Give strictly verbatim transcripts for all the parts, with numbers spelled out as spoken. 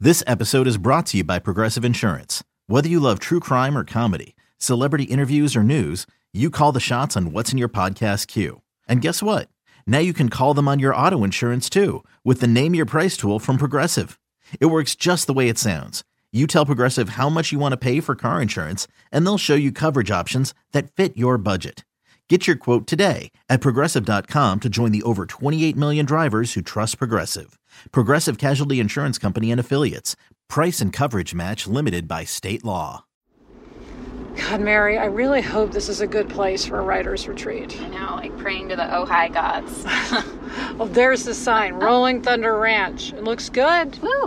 This episode is brought to you by Progressive Insurance. Whether you love true crime or comedy, celebrity interviews or news, you call the shots on what's in your podcast queue. And guess what? Now you can call them on your auto insurance too with the Name Your Price tool from Progressive. It works just the way it sounds. You tell Progressive how much you want to pay for car insurance, and they'll show you coverage options that fit your budget. Get your quote today at Progressive dot com to join the over twenty-eight million drivers who trust Progressive. Progressive Casualty Insurance Company and Affiliates. Price and coverage match limited by state law. God, Mary, I really hope this is a good place for a writer's retreat. I know, like praying to the Ojai gods. Well, there's the sign, Rolling Thunder Ranch. It looks good. Woo!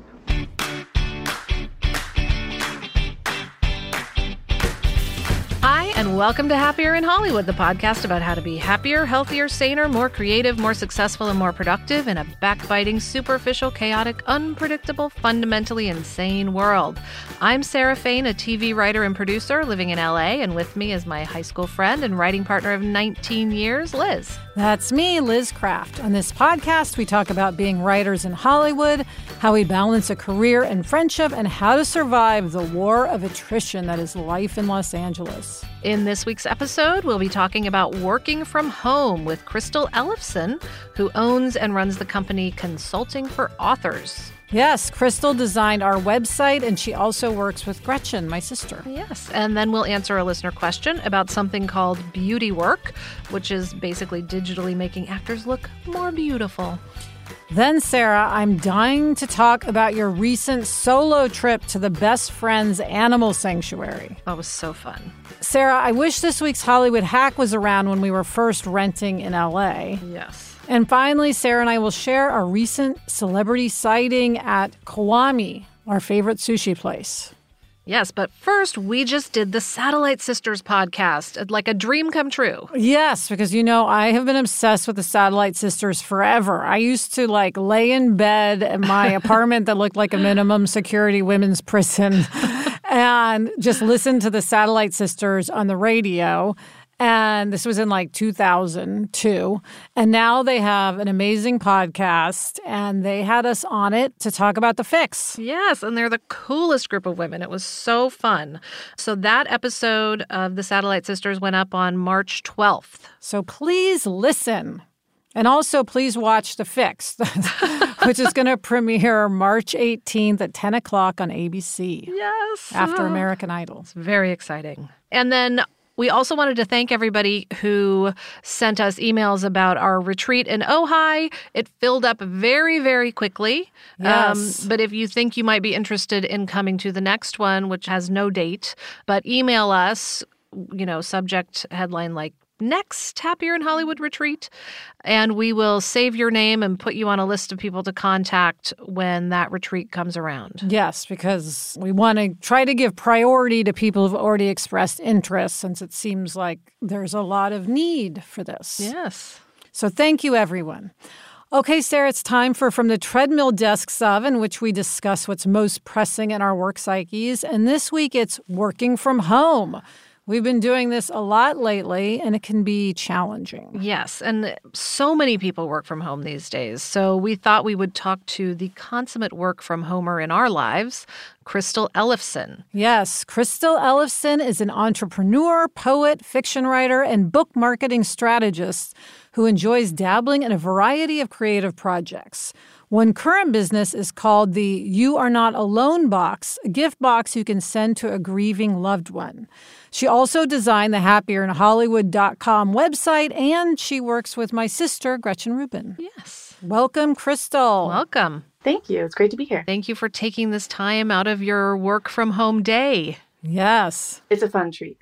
Hi, and welcome to Happier in Hollywood, the podcast about how to be happier, healthier, saner, more creative, more successful, and more productive in a backbiting, superficial, chaotic, unpredictable, fundamentally insane world. I'm Sarah Fain, a T V writer and producer living in L A, and with me is my high school friend and writing partner of nineteen years, Liz. That's me, Liz Craft. On this podcast, we talk about being writers in Hollywood, how we balance a career and friendship, and how to survive the war of attrition that is life in Los Angeles. In this week's episode, we'll be talking about working from home with Crystal Ellefson, who owns and runs the company Consulting for Authors. Yes, Crystal designed our website, and she also works with Gretchen, my sister. Yes, and then we'll answer a listener question about something called beauty work, which is basically digitally making actors look more beautiful. Then, Sarah, I'm dying to talk about your recent solo trip to the Best Friends Animal Sanctuary. That was so fun. Sarah, I wish this week's Hollywood Hack was around when we were first renting in L A. Yes. And finally, Sarah and I will share our recent celebrity sighting at Kiwami, our favorite sushi place. Yes, but first, we just did the Satellite Sisters podcast, like a dream come true. Yes, because, you know, I have been obsessed with the Satellite Sisters forever. I used to, like, lay in bed in my apartment that looked like a minimum security women's prison and just listen to the Satellite Sisters on the radio. And this was in like two thousand two. And now they have an amazing podcast, and they had us on it to talk about The Fix. Yes, and they're the coolest group of women. It was so fun. So that episode of the Satellite Sisters went up on March twelfth. So please listen. And also please watch The Fix, which is going to premiere March eighteenth at ten o'clock on A B C. Yes. After American Idol. It's very exciting. And then we also wanted to thank everybody who sent us emails about our retreat in Ojai. It filled up very, very quickly. Yes. Um, but if you think you might be interested in coming to the next one, which has no date, but email us, you know, subject headline like next Happier in Hollywood retreat, and we will save your name and put you on a list of people to contact when that retreat comes around. Yes, because we want to try to give priority to people who've already expressed interest, since it seems like there's a lot of need for this. Yes. So thank you, everyone. Okay, Sarah, it's time for From the Treadmill Desks of, in which we discuss what's most pressing in our work psyches. And this week, it's working from home. We've been doing this a lot lately, and it can be challenging. Yes, and so many people work from home these days. So we thought we would talk to the consummate work-from-homer in our lives, Crystal Ellefson. Yes, Crystal Ellefson is an entrepreneur, poet, fiction writer, and book marketing strategist who enjoys dabbling in a variety of creative projects. One current business is called the You Are Not Alone box, a gift box you can send to a grieving loved one. She also designed the happier in hollywood dot com website, and she works with my sister, Gretchen Rubin. Yes. Welcome, Crystal. Welcome. Thank you. It's great to be here. Thank you for taking this time out of your work from home day. Yes. It's a fun treat.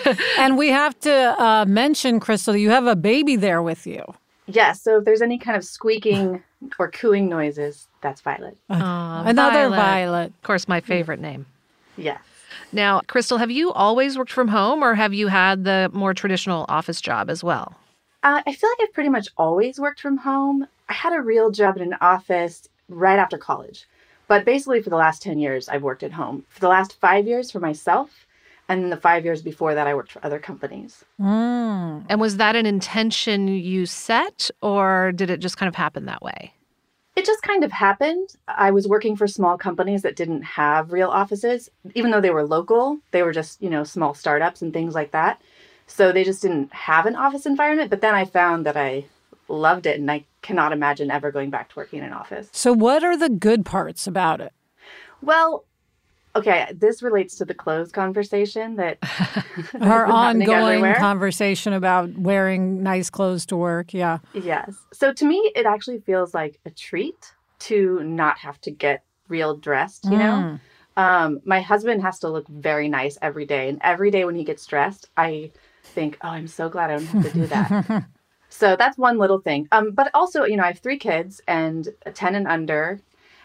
And we have to uh, mention, Crystal, you have a baby there with you. Yes. So if there's any kind of squeaking or cooing noises, that's Violet. Aw, Another Violet. Violet. Of course, my favorite name. Yes. Now, Crystal, have you always worked from home, or have you had the more traditional office job as well? Uh, I feel like I've pretty much always worked from home. I had a real job in an office right after college. But basically for the last ten years, I've worked at home. For the last five years for myself, and then the five years before that, I worked for other companies. Mm. And was that an intention you set, or did it just kind of happen that way? It just kind of happened. I was working for small companies that didn't have real offices. Even though they were local, they were just, you know, small startups and things like that. So they just didn't have an office environment. But then I found that I loved it, and I cannot imagine ever going back to working in an office. So what are the good parts about it? Well, okay, this relates to the clothes conversation that our ongoing conversation about wearing nice clothes to work. Yeah. Yes. So to me, it actually feels like a treat to not have to get real dressed, you mm. know? Um, my husband has to look very nice every day. And every day when he gets dressed, I think, oh, I'm so glad I don't have to do that. So that's one little thing. Um, but also, you know, I have three kids and ten and under.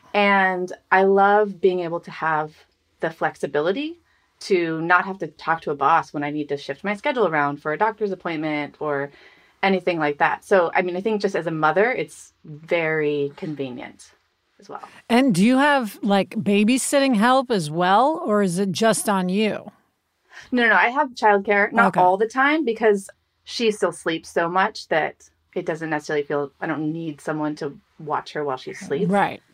And I love being able to have the flexibility to not have to talk to a boss when I need to shift my schedule around for a doctor's appointment or anything like that. So, I mean, I think just as a mother, it's very convenient as well. And do you have like babysitting help as well, or is it just on you? No, no, no. I have childcare, not okay. all the time, because she still sleeps so much that it doesn't necessarily feel, I don't need someone to watch her while she sleeps. Right.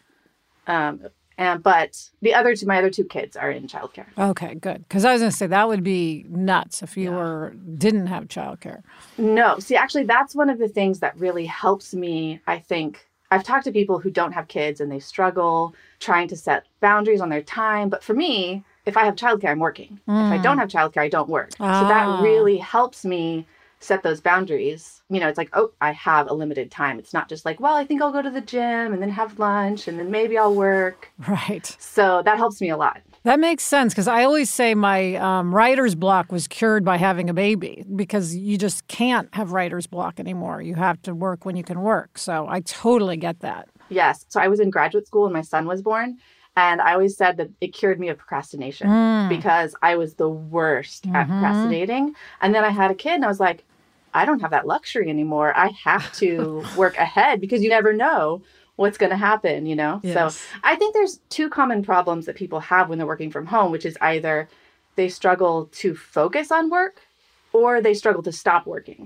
Um, and, but the other two, my other two kids are in childcare. Okay, good. Because I was going to say that would be nuts if you yeah. were didn't have childcare. No. See, actually, that's one of the things that really helps me, I think. I've talked to people who don't have kids and they struggle trying to set boundaries on their time. But for me, if I have childcare, I'm working. Mm. If I don't have childcare, I don't work. Ah. So that really helps me set those boundaries. You know, it's like, oh, I have a limited time. It's not just like, well, I think I'll go to the gym and then have lunch and then maybe I'll work. Right. So that helps me a lot. That makes sense, because I always say my um, writer's block was cured by having a baby, because you just can't have writer's block anymore. You have to work when you can work. So I totally get that. Yes. So I was in graduate school when my son was born. And I always said that it cured me of procrastination mm. because I was the worst mm-hmm. at procrastinating. And then I had a kid and I was like, I don't have that luxury anymore. I have to work ahead because you never know what's going to happen, you know? Yes. So I think there's two common problems that people have when they're working from home, which is either they struggle to focus on work or they struggle to stop working.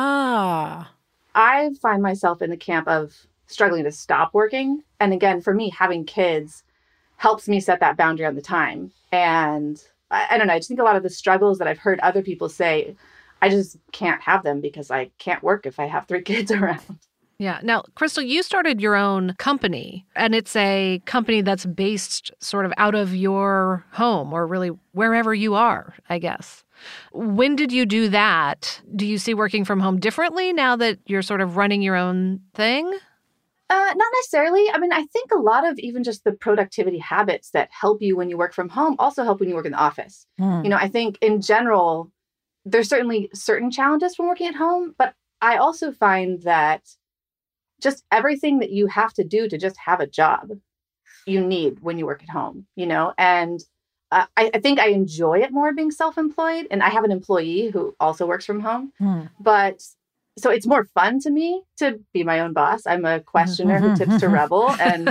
Ah. I find myself in the camp of struggling to stop working. And again, for me, having kids helps me set that boundary on the time. And I, I don't know, I just think a lot of the struggles that I've heard other people say, I just can't have them because I can't work if I have three kids around. Yeah. Now, Crystal, you started your own company, and it's a company that's based sort of out of your home or really wherever you are, I guess. When did you do that? Do you see working from home differently now that you're sort of running your own thing? Uh, not necessarily. I mean, I think a lot of even just the productivity habits that help you when you work from home also help when you work in the office. Mm. You know, I think in general, there's certainly certain challenges from working at home, but I also find that just everything that you have to do to just have a job, you need when you work at home, you know? And uh, I, I think I enjoy it more being self-employed. And I have an employee who also works from home. Mm. But so it's more fun to me to be my own boss. I'm a questioner who tips to rebel, and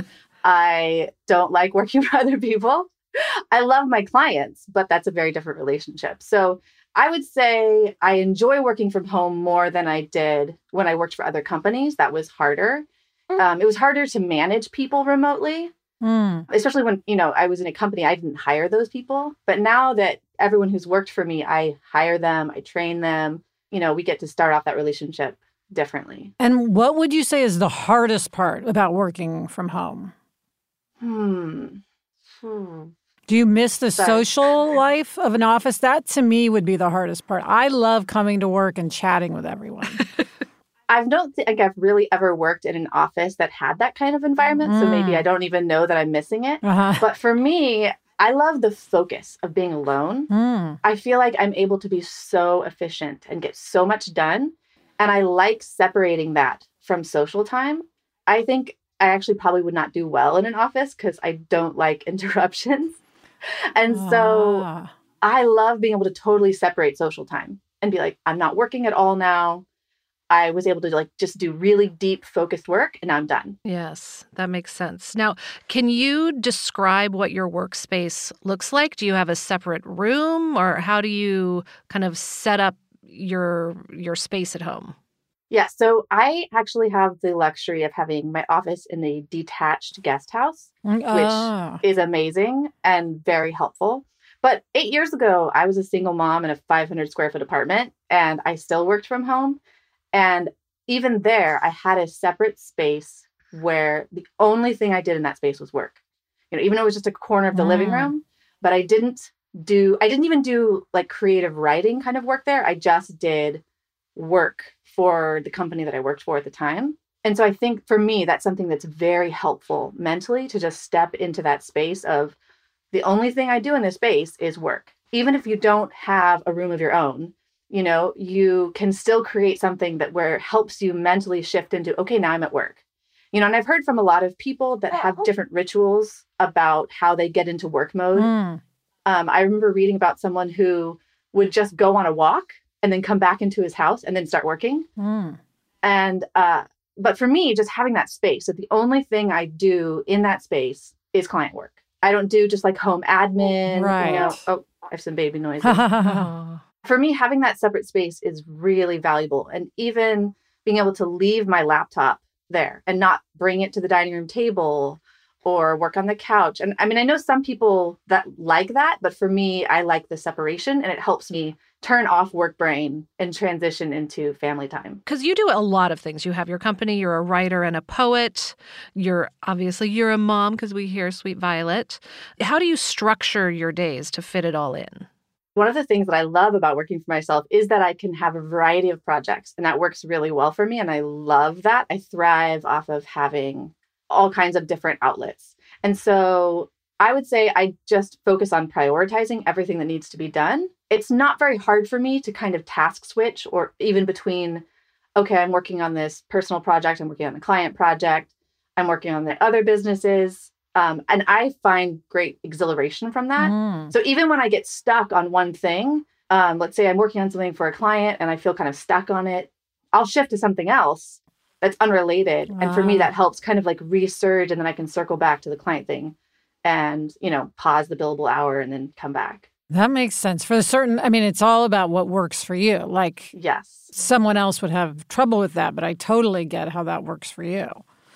I don't like working for other people. I love my clients, but that's a very different relationship. So I would say I enjoy working from home more than I did when I worked for other companies. That was harder. Mm. Um, it was harder to manage people remotely, mm. especially when, you know, I was in a company, I didn't hire those people. But now that everyone who's worked for me, I hire them, I train them, you know, we get to start off that relationship differently. And what would you say is the hardest part about working from home? Hmm. Hmm. Do you miss the social life of an office? That, to me, would be the hardest part. I love coming to work and chatting with everyone. I don't think I've really ever worked in an office that had that kind of environment, mm. so maybe I don't even know that I'm missing it. Uh-huh. But for me, I love the focus of being alone. Mm. I feel like I'm able to be so efficient and get so much done, and I like separating that from social time. I think I actually probably would not do well in an office because I don't like interruptions. And so ah. I love being able to totally separate social time and be like, I'm not working at all now. I was able to like just do really deep focused work and I'm done. Yes, that makes sense. Now, can you describe what your workspace looks like? Do you have a separate room, or how do you kind of set up your your space at home? Yeah, so I actually have the luxury of having my office in a detached guest house, Mm, which ah. is amazing and very helpful. But eight years ago, I was a single mom in a five hundred square foot apartment, and I still worked from home. And even there, I had a separate space where the only thing I did in that space was work. You know, even though it was just a corner of the living Mm. room, but I didn't do, I didn't even do like creative writing kind of work there. I just did work for the company that I worked for at the time. And so I think for me, that's something that's very helpful mentally to just step into that space of the only thing I do in this space is work. Even if you don't have a room of your own, you know, you can still create something that where it helps you mentally shift into, okay, now I'm at work. You know, and I've heard from a lot of people that have different rituals about how they get into work mode. Mm. Um, I remember reading about someone who would just go on a walk and then come back into his house and then start working. Mm. And, uh, but for me, just having that space, so the only thing I do in that space is client work. I don't do just like home admin. Right. You know, oh, I have some baby noises. Oh. For me, having that separate space is really valuable. And even being able to leave my laptop there and not bring it to the dining room table or work on the couch. And I mean, I know some people that like that, but for me, I like the separation and it helps me turn off work brain and transition into family time. Because you do a lot of things. You have your company, you're a writer and a poet. You're obviously, you're a mom because we hear Sweet Violet. How do you structure your days to fit it all in? One of the things that I love about working for myself is that I can have a variety of projects, and that works really well for me. And I love that. I thrive off of having all kinds of different outlets. And so I would say I just focus on prioritizing everything that needs to be done. It's not very hard for me to kind of task switch or even between, okay, I'm working on this personal project, I'm working on a client project, I'm working on the other businesses. Um, and I find great exhilaration from that. Mm. So even when I get stuck on one thing, um, let's say I'm working on something for a client and I feel kind of stuck on it, I'll shift to something else that's unrelated. And for me, Ah. that helps kind of like resurge, and then I can circle back to the client thing and, you know, pause the billable hour and then come back. That makes sense. For a certain, I mean, it's all about what works for you. Like Yes. someone else would have trouble with that, but I totally get how that works for you.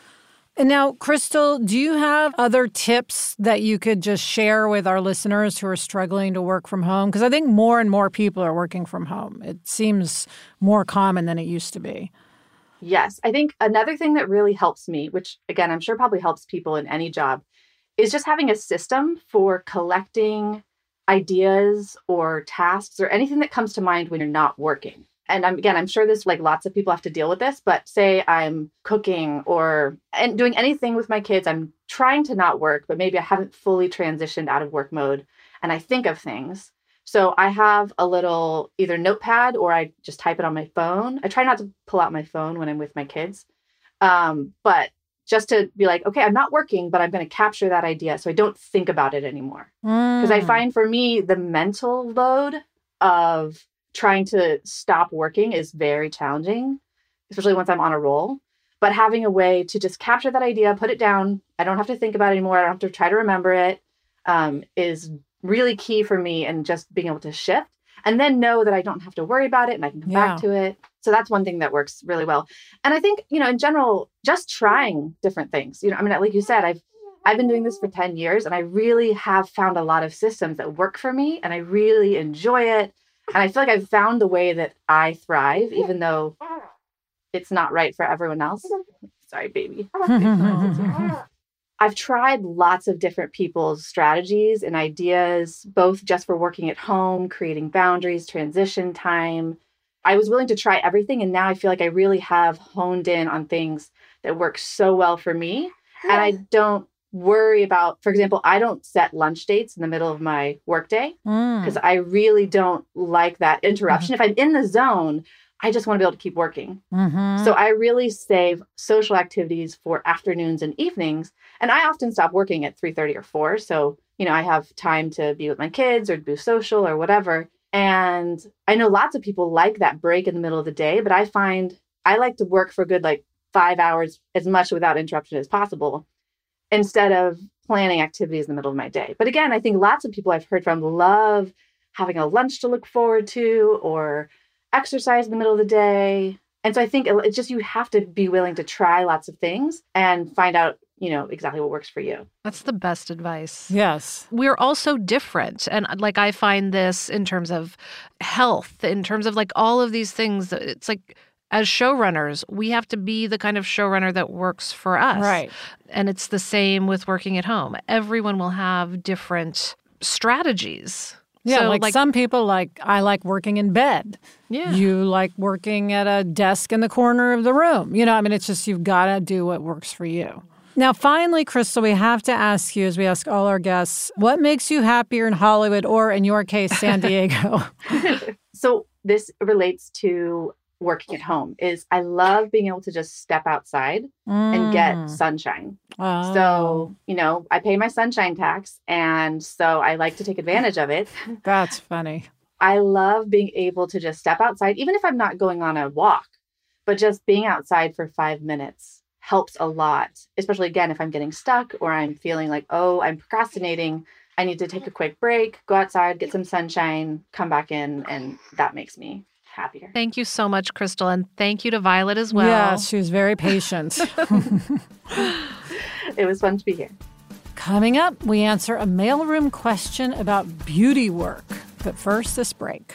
And now, Crystal, do you have other tips that you could just share with our listeners who are struggling to work from home? Because I think more and more people are working from home. It seems more common than it used to be. Yes. I think another thing that really helps me, which again, I'm sure probably helps people in any job, is just having a system for collecting ideas or tasks or anything that comes to mind when you're not working. And I'm, again, I'm sure this, like lots of people have to deal with this, but say I'm cooking or and doing anything with my kids, I'm trying to not work, but maybe I haven't fully transitioned out of work mode and I think of things. So I have a little either notepad or I just type it on my phone. I try not to pull out my phone when I'm with my kids. Um, but just to be like, okay, I'm not working, but I'm going to capture that idea so I don't think about it anymore. Because I Mm. find for me, the mental load of trying to stop working is very challenging, especially once I'm on a roll. But having a way to just capture that idea, put it down, I don't have to think about it anymore, I don't have to try to remember it, um, is really key for me, and just being able to shift and then know that I don't have to worry about it and I can come Yeah. back to it. So that's one thing that works really well. And I think, you know, in general, just trying different things. You know, I mean, like you said, I've I've been doing this for ten years and I really have found a lot of systems that work for me and I really enjoy it. And I feel like I've found the way that I thrive, even though it's not right for everyone else. Sorry, baby. I've tried lots of different people's strategies and ideas, both just for working at home, creating boundaries, transition time. I was willing to try everything. And now I feel like I really have honed in on things that work so well for me. And I don't worry about, for example, I don't set lunch dates in the middle of my workday Mm. because I really don't like that interruption. If I'm in the zone, I just want to be able to keep working. Mhm. So I really save social activities for afternoons and evenings. And I often stop working at three thirty or four. So, you know, I have time to be with my kids or do social or whatever. And I know lots of people like that break in the middle of the day, but I find I like to work for a good like five hours as much without interruption as possible, instead of planning activities in the middle of my day. But again, I think lots of people I've heard from love having a lunch to look forward to or exercise in the middle of the day. And so I think it's just you have to be willing to try lots of things and find out, you know, exactly what works for you. That's the best advice. Yes. We're all so different. And like I find this in terms of health, in terms of like all of these things. It's like as showrunners, we have to be the kind of showrunner that works for us. Right. And it's the same with working at home. Everyone will have different strategies. Yeah, so, like, like some people like, I like working in bed. Yeah. You like working at a desk in the corner of the room. You know, I mean, it's just you've got to do what works for you. Now, finally, Crystal, we have to ask you, as we ask all our guests, what makes you happier in Hollywood or, in your case, San Diego? So this relates to working at home is I love being able to just step outside mm. and get sunshine. Oh. So, you know, I pay my sunshine tax, and so I like to take advantage of it. That's funny. I love being able to just step outside, even if I'm not going on a walk, but just being outside for five minutes helps a lot, especially, again, if I'm getting stuck or I'm feeling like, oh, I'm procrastinating. I need to take a quick break, go outside, get some sunshine, come back in, and that makes me happier. Thank you so much, Crystal, and thank you to Violet as well. Yes, she was very patient. It was fun to be here. Coming up, we answer a mailroom question about beauty work. But first, this break.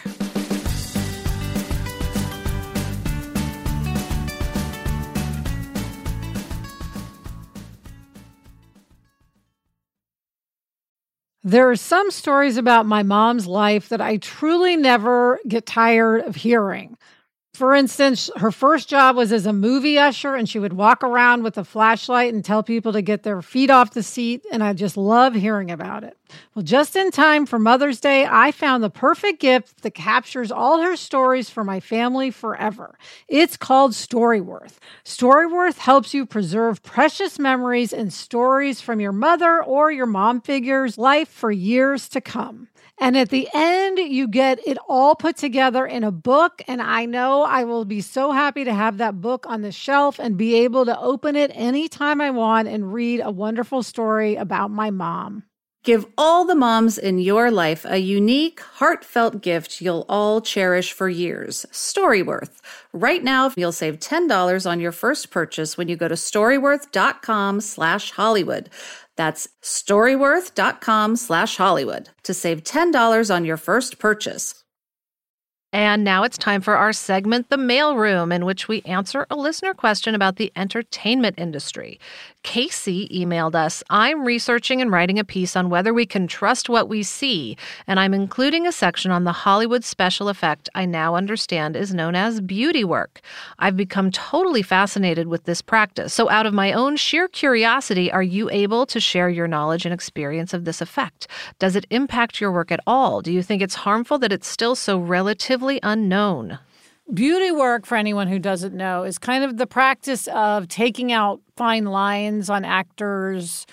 There are some stories about my mom's life that I truly never get tired of hearing. For instance, her first job was as a movie usher, and she would walk around with a flashlight and tell people to get their feet off the seat, and I just love hearing about it. Well, just in time for Mother's Day, I found the perfect gift that captures all her stories for my family forever. It's called Storyworth. Storyworth helps you preserve precious memories and stories from your mother or your mom figure's life for years to come. And at the end, you get it all put together in a book. And I know I will be so happy to have that book on the shelf and be able to open it anytime I want and read a wonderful story about my mom. Give all the moms in your life a unique, heartfelt gift you'll all cherish for years. Storyworth. Right now, you'll save ten dollars on your first purchase when you go to storyworth.com slash Hollywood. That's storyworth.com slash Hollywood to save ten dollars on your first purchase. And now it's time for our segment, The Mailroom, in which we answer a listener question about the entertainment industry. Casey emailed us, I'm researching and writing a piece on whether we can trust what we see, and I'm including a section on the Hollywood special effect I now understand is known as beauty work. I've become totally fascinated with this practice. So out of my own sheer curiosity, are you able to share your knowledge and experience of this effect? Does it impact your work at all? Do you think it's harmful that it's still so relatively unknown? Beauty work, for anyone who doesn't know, is kind of the practice of taking out fine lines on actors'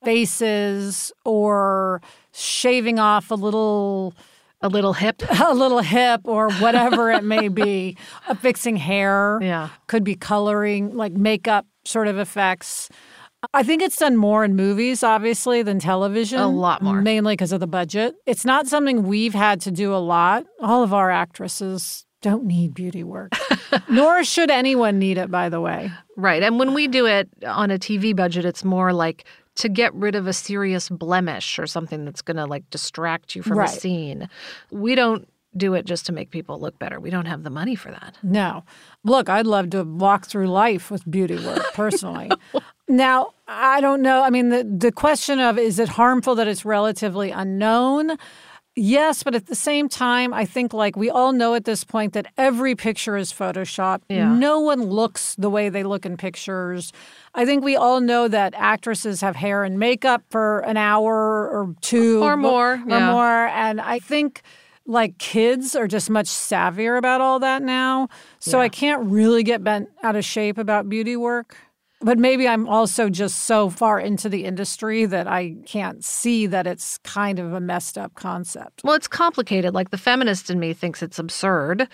faces or shaving off a little... A little hip. A little hip or whatever it may be. Uh, fixing hair. Yeah. Could be coloring, like makeup sort of effects. I think it's done more in movies, obviously, than television. A lot more. Mainly because of the budget. It's not something we've had to do a lot. All of our actresses don't need beauty work. Nor should anyone need it, by the way. Right. And when we do it on a T V budget, it's more like to get rid of a serious blemish or something that's going to like distract you from right. a scene. We don't do it just to make people look better. We don't have the money for that. No. Look, I'd love to walk through life with beauty work, personally. Now, I don't know. I mean, the, the question of is it harmful that it's relatively unknown? Yes, but at the same time, I think like we all know at this point that every picture is Photoshopped. Yeah. No one looks the way they look in pictures. I think we all know that actresses have hair and makeup for an hour or two. Or more. Or yeah. more. And I think like kids are just much savvier about all that now. So yeah. I can't really get bent out of shape about beauty work. But maybe I'm also just so far into the industry that I can't see that it's kind of a messed up concept. Well, it's complicated. Like the feminist in me thinks it's absurd.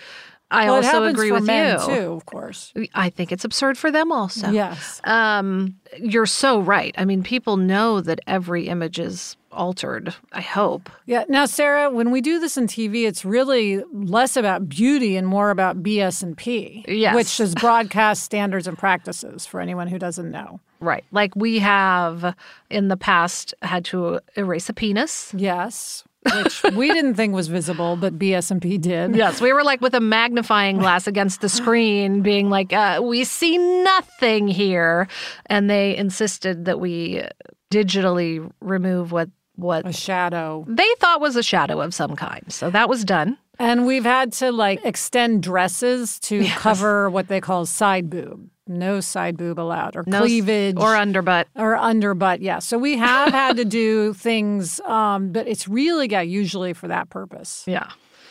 I well, it also happens agree for with men you. too, of course. I think it's absurd for them also. Yes. Um, you're so right. I mean, people know that every image is altered, I hope. Yeah. Now, Sarah, when we do this in T V, it's really less about beauty and more about B S and P, Yes. which is broadcast standards and practices for anyone who doesn't know. Right. Like we have in the past had to erase a penis. Yes. Which we didn't think was visible, but B S and P did. Yes, we were like with a magnifying glass against the screen being like, uh, we see nothing here. And they insisted that we digitally remove what, what A shadow. they thought was a shadow of some kind. So that was done. And we've had to like extend dresses to Yes. cover what they call side boob. No side boob allowed, or No s- cleavage. or underbutt. Or underbutt, yeah. So we have had to do things, um, but it's really got usually for that purpose. Yeah.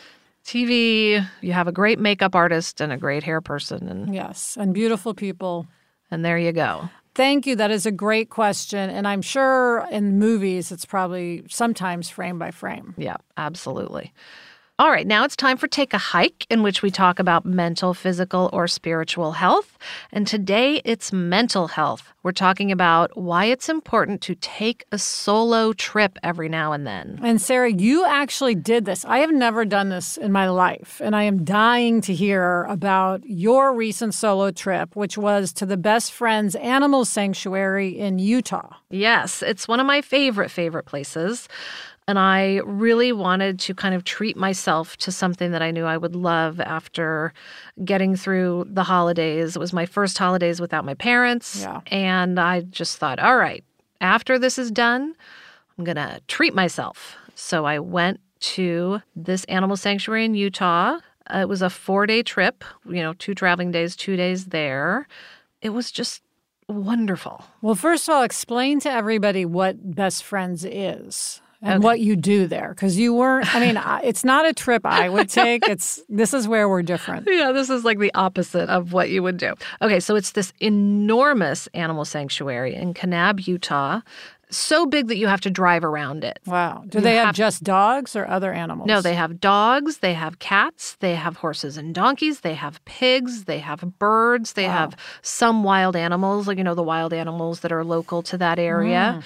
T V, you have a great makeup artist and a great hair person, and, Yes, and beautiful people. and there you go. Thank you. That is a great question. And I'm sure in movies, it's probably sometimes frame by frame. Yeah, absolutely. All right, now it's time for Take a Hike, in which we talk about mental, physical, or spiritual health. And today it's mental health. We're talking about why it's important to take a solo trip every now and then. And Sarah, you actually did this. I have never done this in my life, and I am dying to hear about your recent solo trip, which was to the Best Friends Animal Sanctuary in Utah. Yes, it's one of my favorite, favorite places. And I really wanted to kind of treat myself to something that I knew I would love after getting through the holidays. It was my first holidays without my parents. Yeah. And I just thought, all right, after this is done, I'm going to treat myself. So I went to this animal sanctuary in Utah. Uh, it was a four-day trip, you know, two traveling days, two days there. It was just wonderful. Well, first of all, explain to everybody what Best Friends is. And Okay. what you do there, because you weren't, I mean, I- it's not a trip I would take. It's, this is where we're different. Yeah, this is like the opposite of what you would do. Okay, so it's this enormous animal sanctuary in Kanab, Utah. So big that you have to drive around it. Wow. Do You they have, have- just dogs or other animals? No, they have dogs, they have cats, they have horses and donkeys, they have pigs, they have birds, they have some wild animals, like, you know, the wild animals that are local to that area.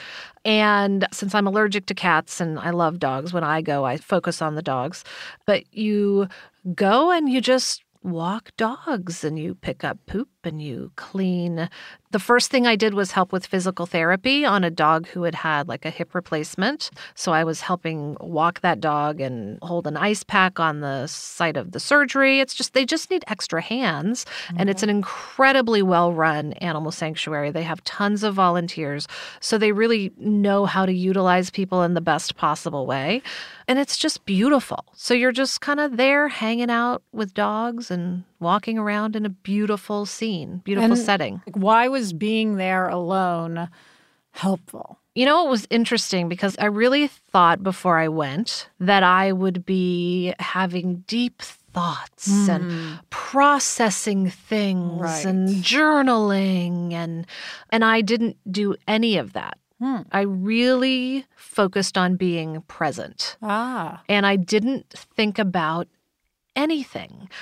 And since I'm allergic to cats and I love dogs, when I go, I focus on the dogs. But you go and you just walk dogs and you pick up poop and you clean. The first thing I did was help with physical therapy on a dog who had had like a hip replacement. So I was helping walk that dog and hold an ice pack on the site of the surgery. It's just, they just need extra hands. And it's an incredibly well-run animal sanctuary. They have tons of volunteers. So they really know how to utilize people in the best possible way. And it's just beautiful. So you're just kind of there hanging out with dogs and walking around in a beautiful scene, beautiful And setting. like, why was being there alone helpful? You know, it was interesting because I really thought before I went that I would be having deep thoughts and processing things Right. and journaling, and and I didn't do any of that. I really focused on being present. Ah, And I didn't think about anything.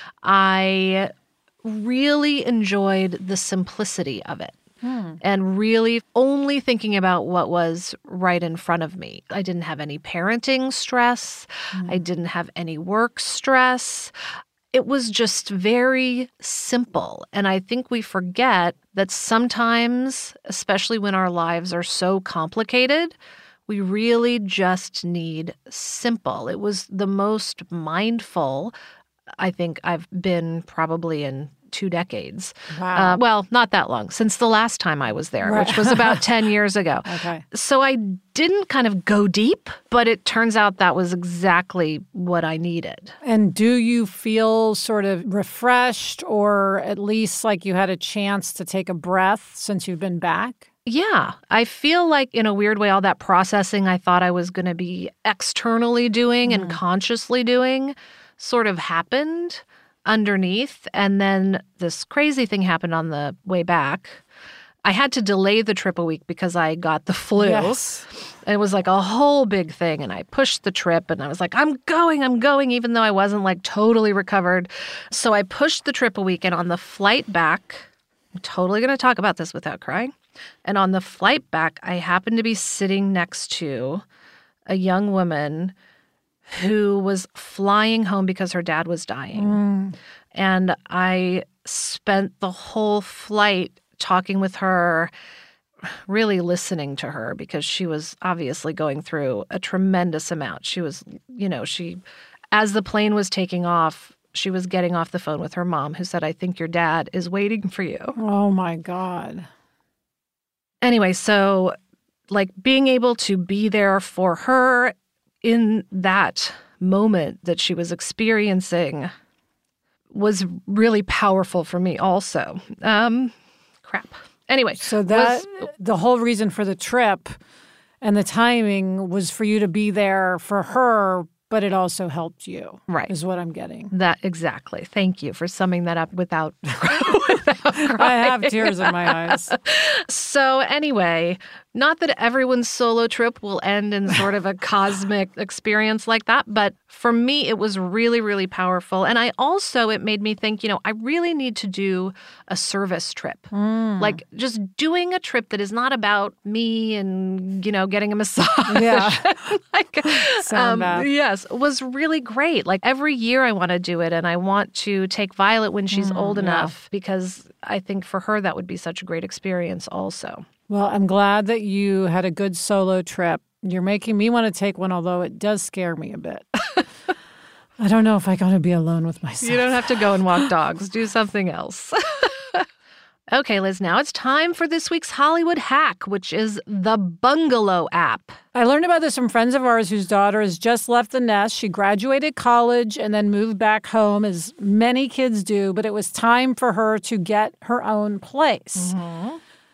I really enjoyed the simplicity of it and really only thinking about what was right in front of me. I didn't have any parenting stress. I didn't have any work stress. It was just very simple. And I think we forget that sometimes, especially when our lives are so complicated, we really just need simple. It was the most mindful I think I've been probably in two decades. Wow. Uh, well, not that long, since the last time I was there, Right. which was about ten years ago. okay. So I didn't kind of go deep, but it turns out that was exactly what I needed. And do you feel sort of refreshed, or at least like you had a chance to take a breath since you've been back? Yeah, I feel like in a weird way, all that processing I thought I was going to be externally doing and consciously doing sort of happened underneath. And then this crazy thing happened on the way back. I had to delay the trip a week because I got the flu. Yes. It was like a whole big thing, and I pushed the trip, and I was like, I'm going, I'm going, even though I wasn't like totally recovered. So I pushed the trip a week, and on the flight back, I'm totally going to talk about this without crying. And on the flight back, I happened to be sitting next to a young woman who was flying home because her dad was dying. Mm. And I spent the whole flight talking with her, really listening to her, because she was obviously going through a tremendous amount. She was, you know, she, as the plane was taking off, she was getting off the phone with her mom, who said, I think your dad is waiting for you. Oh, my God. Anyway, so like being able to be there for her in that moment that she was experiencing was really powerful for me also. Um, crap. Anyway. So that, was, the whole reason for the trip and the timing was for you to be there for her, but it also helped you. Right. Is what I'm getting. That, exactly. Thank you for summing that up without, without crying. I have tears in my eyes. So anyway, not that everyone's solo trip will end in sort of a cosmic experience like that, but for me, it was really, really powerful. And I also, it made me think, you know, I really need to do a service trip. Mm. Like just doing a trip that is not about me and, you know, getting a massage. Yeah. like, Sound um, bad. Yes, was really great. Like every year I want to do it, and I want to take Violet when she's mm, old enough, yeah. because I think for her that would be such a great experience also. Well, I'm glad that you had a good solo trip. You're making me want to take one, although it does scare me a bit. I don't know if I got to be alone with myself. You don't have to go and walk dogs. Do something else. Okay, Liz, now it's time for this week's Hollywood hack, which is the Bungalow app. I learned about this from friends of ours whose daughter has just left the nest. She graduated college and then moved back home, as many kids do, but it was time for her to get her own place. Mm-hmm.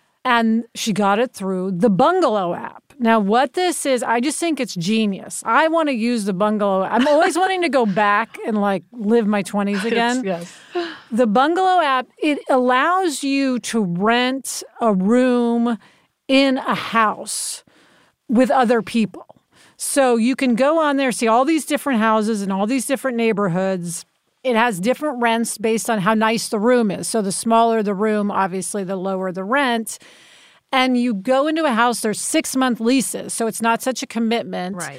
And she got it through the Bungalow app. Now, what this is, I just think it's genius. I want to use the Bungalow. I'm always wanting to go back and, like, live my twenties again. Yes. The Bungalow app, it allows you to rent a room in a house with other people. So you can go on there, see all these different houses in all these different neighborhoods. It has different rents based on how nice the room is. So the smaller the room, obviously, the lower the rent. And you go into a house, there's six-month leases, so it's not such a commitment. Right.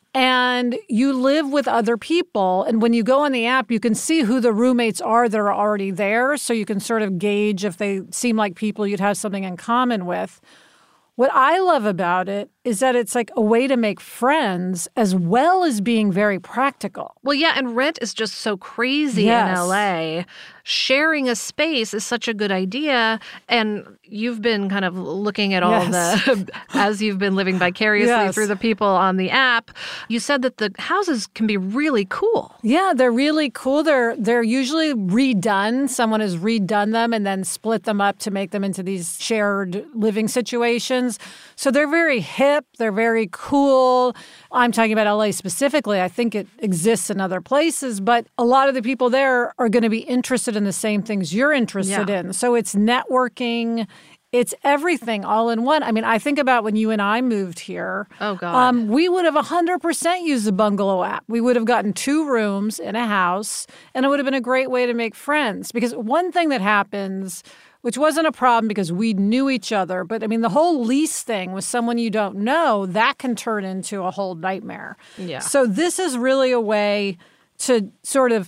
And you live with other people. And when you go on the app, you can see who the roommates are that are already there, so you can sort of gauge if they seem like people you'd have something in common with. What I love about it is that it's like a way to make friends as well as being very practical. Well, yeah, and rent is just so crazy yes. in L A. Sharing a space is such a good idea. And you've been kind of looking at all yes. the, as you've been living vicariously yes. through the people on the app. You said that the houses can be really cool. Yeah, they're really cool. They're they're usually redone. Someone has redone them and then split them up to make them into these shared living situations. So they're very hip. They're very cool. I'm talking about L A specifically. I think it exists in other places, but a lot of the people there are going to be interested in the same things you're interested yeah. in. So it's networking. It's everything all in one. I mean, I think about when you and I moved here. Oh, God. Um, we would have one hundred percent used the Bungalow app. We would have gotten two rooms in a house, and it would have been a great way to make friends. Because one thing that happens, which wasn't a problem because we knew each other, but I mean, the whole lease thing with someone you don't know, that can turn into a whole nightmare. Yeah. So this is really a way to sort of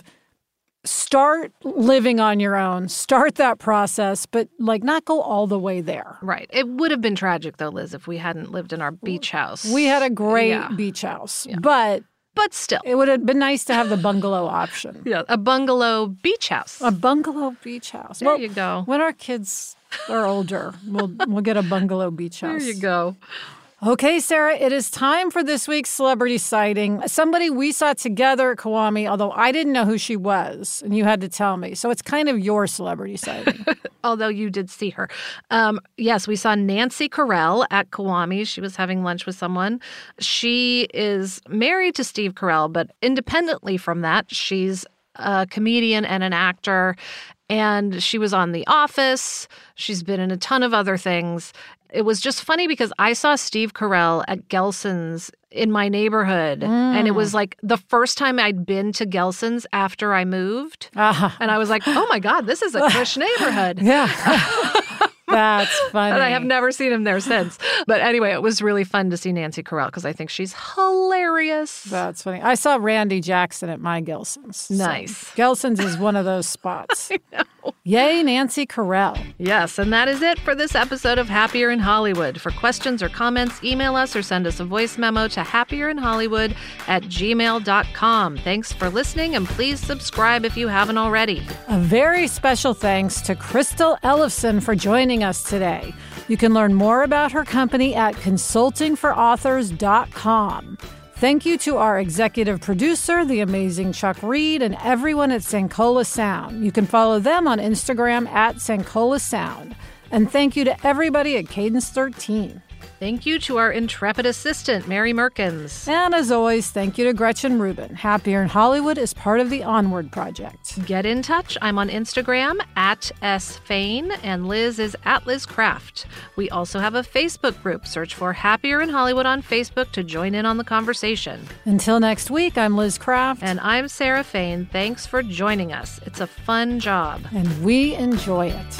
start living on your own, start that process, but like not go all the way there. Right. It would have been tragic, though, Liz, if we hadn't lived in our beach house. We had a great yeah. beach house, yeah. but But still. it would have been nice to have the bungalow option. Yeah, a bungalow beach house. A bungalow beach house. There well, you go. When our kids are older, we'll we'll get a bungalow beach house. There you go. Okay, Sarah, it is time for this week's celebrity sighting. Somebody we saw together at Kiwami, although I didn't know who she was, and you had to tell me. So it's kind of your celebrity sighting. Although you did see her. Um, yes, we saw Nancy Carell at Kiwami. She was having lunch with someone. She is married to Steve Carell, but independently from that, she's a comedian and an actor. And she was on The Office. She's been in a ton of other things. It was just funny because I saw Steve Carell at Gelson's in my neighborhood. Mm. And it was like the first time I'd been to Gelson's after I moved. Uh-huh. And I was like, oh my God, this is a cush neighborhood. Yeah. That's funny. And I have never seen him there since. But anyway, it was really fun to see Nancy Carell because I think she's hilarious. That's funny. I saw Randy Jackson at my Gelson's. Nice. So Gelson's is one of those spots. I know. Yay, Nancy Carell. Yes, and that is it for this episode of Happier in Hollywood. For questions or comments, email us or send us a voice memo to happierinhollywood at gmail dot com. Thanks for listening, and please subscribe if you haven't already. A very special thanks to Crystal Ellefson for joining us today. You can learn more about her company at consulting for authors dot com. Thank you to our executive producer, the amazing Chuck Reed, and everyone at Sankola Sound. You can follow them on Instagram at Sankola Sound. And thank you to everybody at Cadence thirteen. Thank you to our intrepid assistant, Mary Merkins. And as always, thank you to Gretchen Rubin. Happier in Hollywood is part of the Onward Project. Get in touch. I'm on Instagram at sfain, and Liz is at Liz Craft. We also have a Facebook group. Search for Happier in Hollywood on Facebook to join in on the conversation. Until next week, I'm Liz Craft. And I'm Sarah Fain. Thanks for joining us. It's a fun job. And we enjoy it.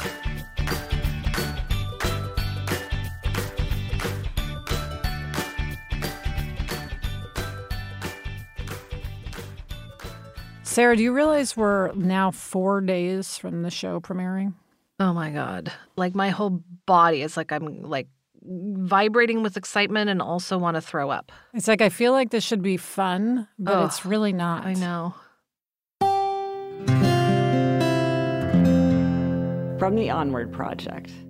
Sarah, do you realize we're now four days from the show premiering? Oh, my God. Like, my whole body is like I'm, like, vibrating with excitement and also want to throw up. It's like I feel like this should be fun, but oh, it's really not. I know. From the Onward Project.